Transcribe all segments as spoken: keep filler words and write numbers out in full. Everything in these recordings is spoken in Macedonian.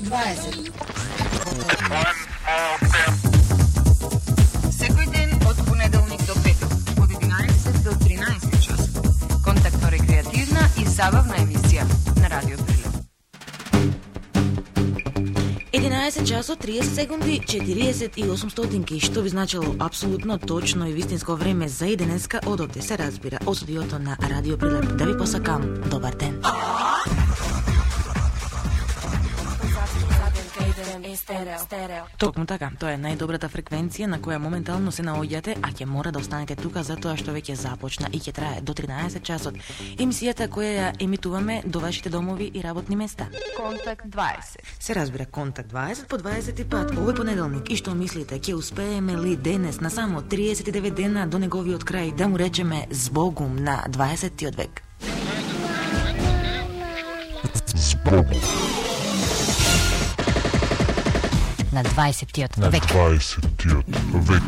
дваесет. Секој ден од понеделник до петок, од единаесет до тринаесет часот. Контактно рекреативна и забавна емисија на Радио Прилеп. единаесет часот триесет секунди четириесет и осум стотинки, што би значило апсолутно точно и вистинско време за и денеска од овде се разбира од студиото на Радио Прилеп. Да ви посакам добар ден. Токму така, тоа е најдобрата фреквенција на која моментално се наоѓате, а ќе мора да останете тука затоа што веќе започна и ќе трае до тринаесет часот. Емисијата која ја емитуваме до вашите домови и работни места. Контакт дваесет. Се разбира Контакт дваесет по дваесети пат овој понеделник. И што мислите, ќе успееме ли денес на само триесет и девет дена до неговиот крај да му речеме збогум на дваесеттиот век? Збогум. На дваесеттиот На век. дваесеттиот век.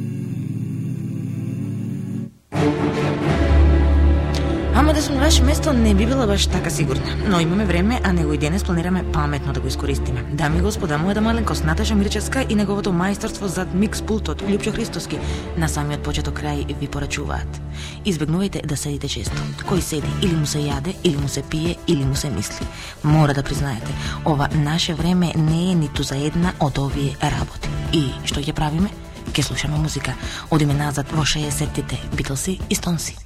Ама да сум на ваше место не би била баш така сигурна. Но имаме време, а него и денес планираме паметно да го искористиме. Дами и господа, мојата маленкост Наташа Мирчевска и неговото мајсторство зад микс пултот Лјупчо Христоски на самиот почеток крај ви порачуваат. Избегнувајте да седите често. Кој седи или му се јаде, или му се пие, или му се мисли. Мора да признаете, ова наше време не е ниту за една од овие работи. И што ќе правиме? Ќе слушаме музика. Одиме назад во шеесеттите, Битлси и Стонси.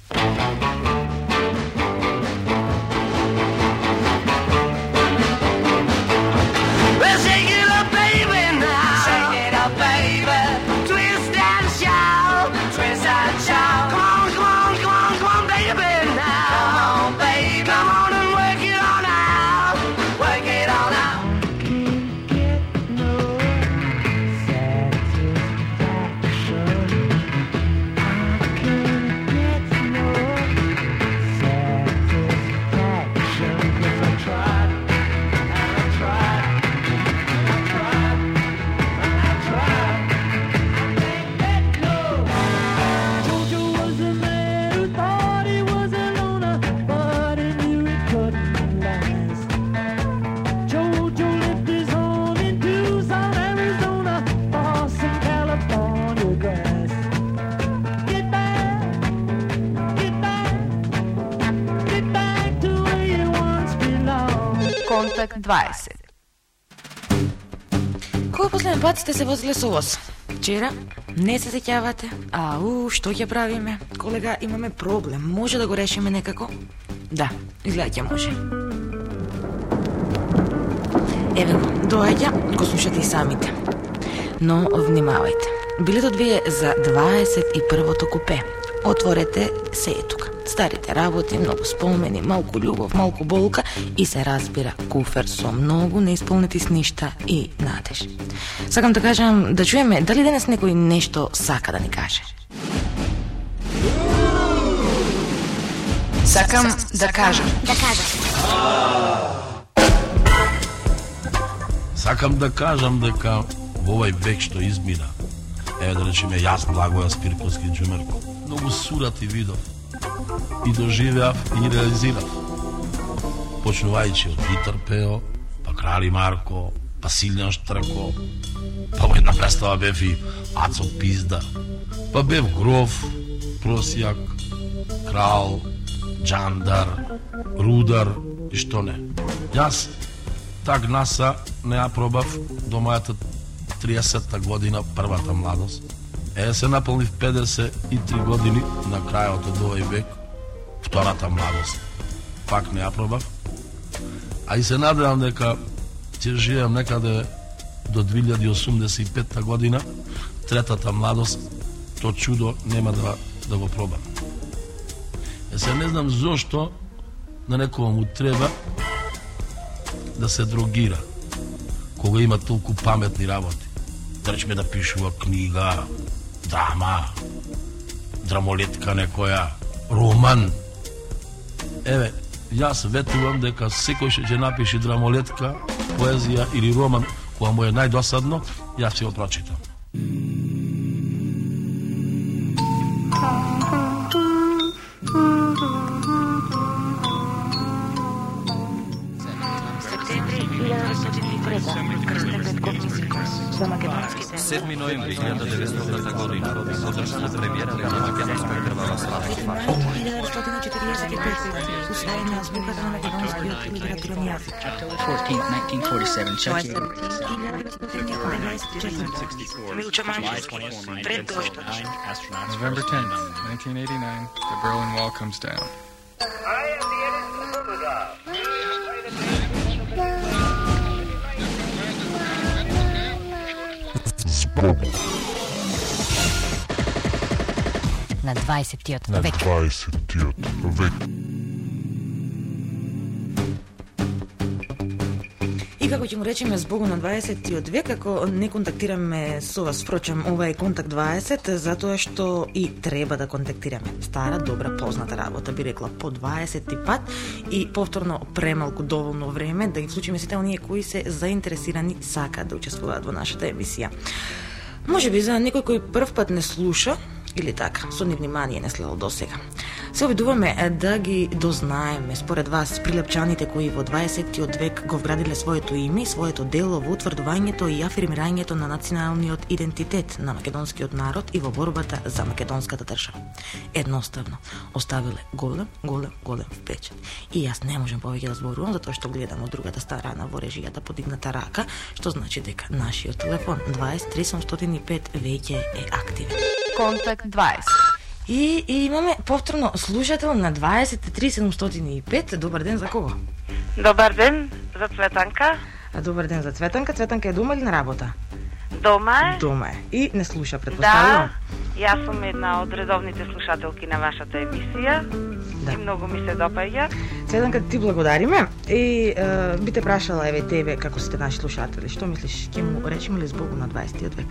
Контакт дваесет. Кој последен пат сте се возиле со воз? Вчера? Не се сеќавате? Ау, што ќе правиме? Колега, имаме проблем. Може да го решиме некако? Да, изгледа ќе може. Еве го, доаѓа, го слушате и самите. Но внимавајте. Билетот ви е за дваесет и првото купе. Отворете се е тука. Старите работи, многу спомени, малку љубов, малку болка и се разбира куфер со многу неисполнети сништа и надеж. Сакам да кажам, да чуеме дали денес некој нешто сака да ни каже. Сакам да кажам. Да кажам. Сакам да кажам дека во овој век што измина, еве да речеме јас Благоја Спирковски Џумерко, многу сурати видов и доживеав и реализирав. Почнувајќи од Дитар Пео, па Крали Марко, па Силјан Штрко, па во една представа бев и Ацо Пизда, па бев Гроф, Просјак, Крал, Джандар, Рудар и што не. Јас так наса не ја пробав до мојата триесетта година, првата младост. Е, се наполнив педесет и три години на крајот од овој век, втората младост. Пак не ја пробав. А и се надевам дека ќе живеам некаде до две илјади и осумдесет и петта година, третата младост, то чудо нема да, да го пробам. Е, се не знам зошто на некој му треба да се дрогира, кога има толку паметни работи. Да речеме да пишува книга, драма, драмолетка некоја, роман. Еве, јас ветувам дека секој што ќе напише драмолетка, поезија или роман, која му е најдосадно, јас ќе го прочитам. Септември хиляда деветстотини и седми ноември илјада деветстотна година одржана премиерата на македонска крвава слава. илјада деветстотини и четиридесет и петте усвоена азбуката на македонскиот литературен јазик. fourteenth, nineteen forty-seven, Chucky. November tenth, nineteen eighty-nine, the Berlin Wall comes down. Збогом На дваесеттиот на век. дваесеттиот век. И како ќе му речеме збогом на дваесеттиот век, ако не контактираме со вас, впрочем, ова е Контакт дваесет, затоа што и треба да контактираме. Стара, добра, позната работа, би рекла, по дваесети пат и повторно премалку доволно време да ги вклучиме сите оние кои се заинтересирани, сакаат да учествуваат во нашата емисија. Може би за некој кој прв пат не слуша, или така, со невнимание не следел до сега. Се обидуваме да ги дознаеме според вас прилепчаните кои во дваесеттиот век го вградиле своето име, своето дело во утврдувањето и афирмирањето на националниот идентитет на македонскиот народ и во борбата за македонската држава. Едноставно, оставиле голем, голем, голем впечат. И јас не можам повеќе да зборувам, затоа што гледам од другата страна во режијата подигната рака, што значи дека нашиот телефон дваесет три седумстотини и пет веќе е активен. Контакт дваесет. И, и имаме повторно слушател на дваесет три седумстотини и пет. Добар ден, за кого? Добар ден, за Цветанка. А, добар ден за Цветанка. Цветанка е дома или на работа? Дома е. Дома е. И не слуша, предпоставувам. Да, јас сум една од редовните слушателки на вашата емисија. Да. И многу ми се допаѓа. Цветанка, ти благодариме. И е, би те прашала, еве тебе, како сте наши слушатели, што мислиш, ќе му речеме ли збогом на дваесеттиот век?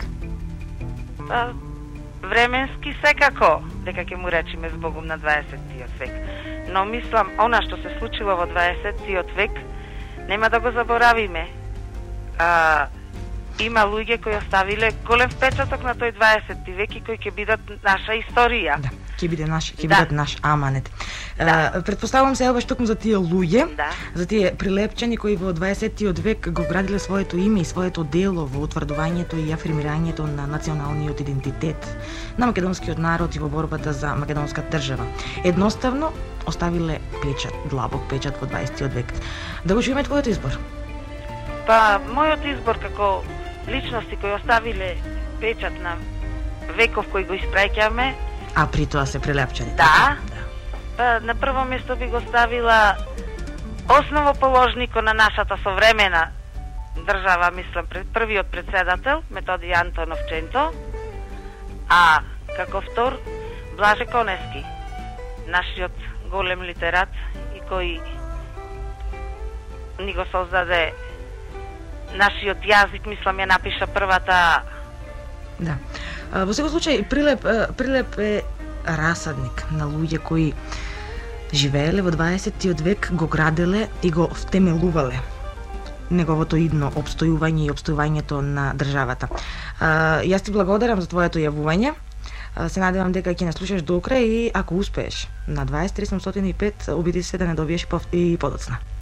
Па, временски секако, дека ќе му речеме збогом на дваесеттиот век. Но мислам, она што се случило во дваесеттиот век, нема да го заборавиме. А, има луѓе кои оставиле голем впечаток на тој дваесетти век и кои ќе бидат наша историја. Да, ќе биде наш, ќе Да. бидат наш аманет. Да. А, предпоставувам се баш токму за тие луѓе, Да. за тие прилепчани кои во дваесеттиот век го вградиле своето име и своето дело во утврдувањето и афирмирањето на националниот идентитет на македонскиот народ и во борбата за македонската држава. Едноставно оставиле печат, длабок печат во дваесеттиот век. Да го чуеме твојот избор. Па, мојот избор како личности кои оставиле печат на веков кој го испраќаме, А при тоа се прилепчани. да, па, на прво место би го ставила основоположникот на нашата современа држава, мислам, пред првиот председател, Методи Антонов Ченто, а како втор, Блаже Конески, нашиот голем литерат и кој ни го создаде нашиот јазик, мислам, ја напиша првата. Да. А, во секој случај, Прилеп, а, Прилеп е расадник на луѓе кои живееле во дваесеттиот век, го граделе и го втемелувале неговото идно обстојување и обстојувањето на државата. А, јас ти благодарам за твоето јавување. А, се надевам дека ќе не слушаш до крај и ако успееш на дваесет три седумстотини и пет, обиди се да не добиеш и подоцна.